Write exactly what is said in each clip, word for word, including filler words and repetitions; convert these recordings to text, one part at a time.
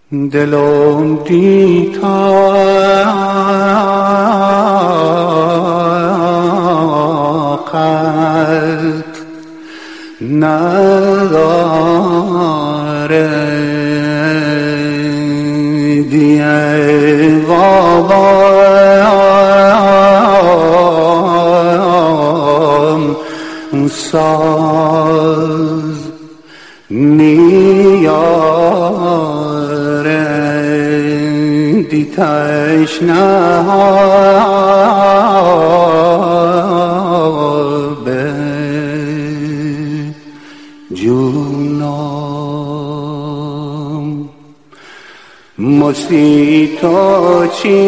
دلم دیتا قلب نداره دیگه بابام ساز نیاره دی تشنه به جونم مسیتا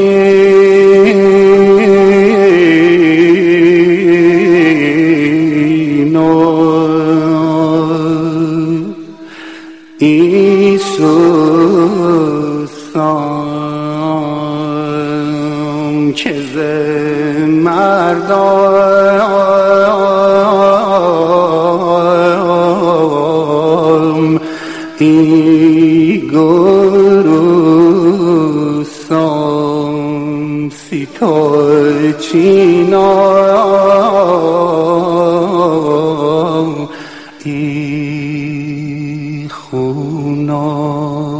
چینو ایسوسم که ز مردم ای گروسم سیتا چینا ای خونا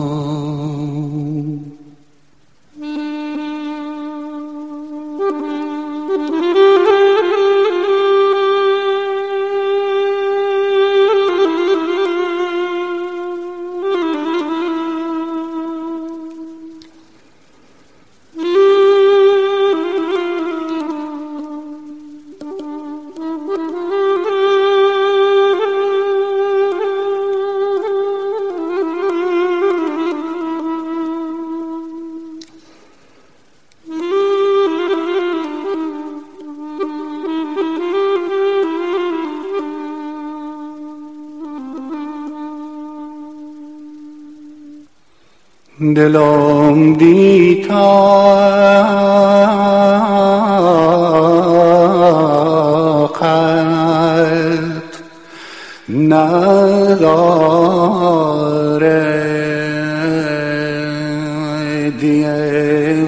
دلم دیتا قلب نداره دیگه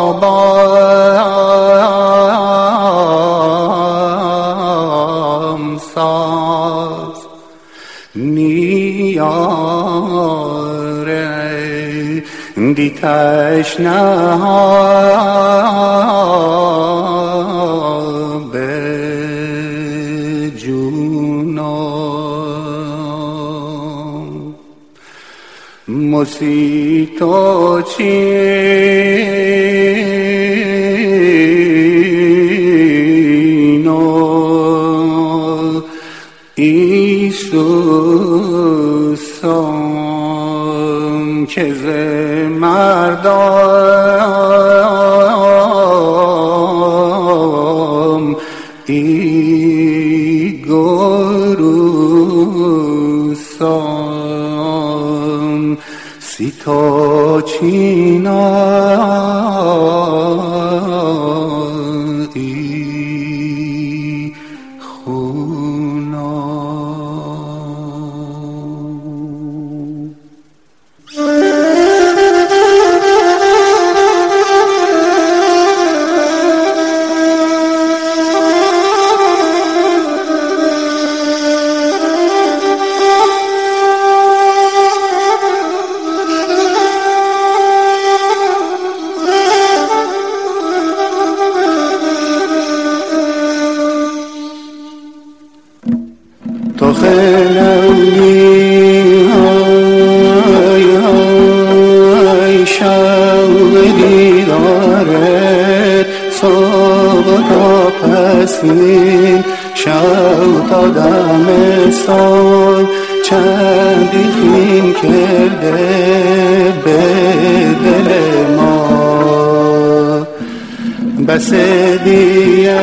بابام ساز نیاره دی تشنه به جونم مسیتا چینو ایسوسم که ز مردم ای گروسم سیتا چینا ای خونا تو خیلی های های شب دیدارت صبح تا پسین شب تا دمستان چندی خین کرده به دل ما بس دیگه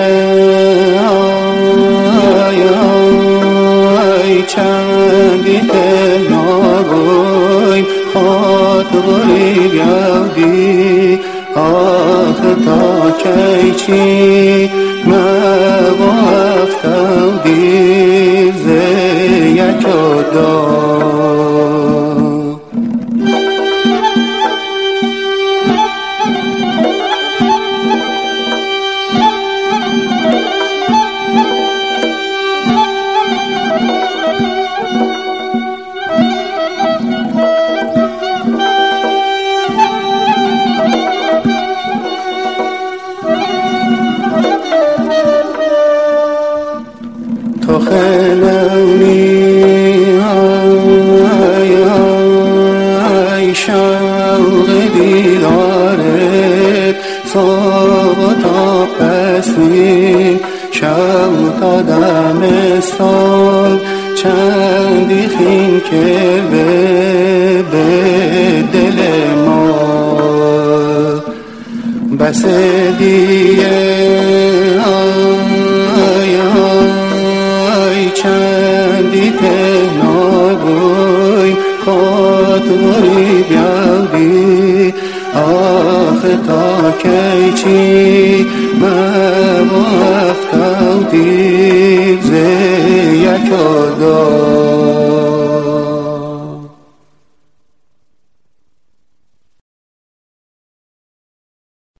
چندی دل نگوی خاطری بیادی آخر تا کی چی مبو افتادی زی یک دا شوق دیدارت صبح تا پسین شب تا دمستان چندی خین که به دل ما بس دیگه آی آی چندی پهنا بوی خاطری بیادی آخه تا کی چی ما وقت دیگ زی یک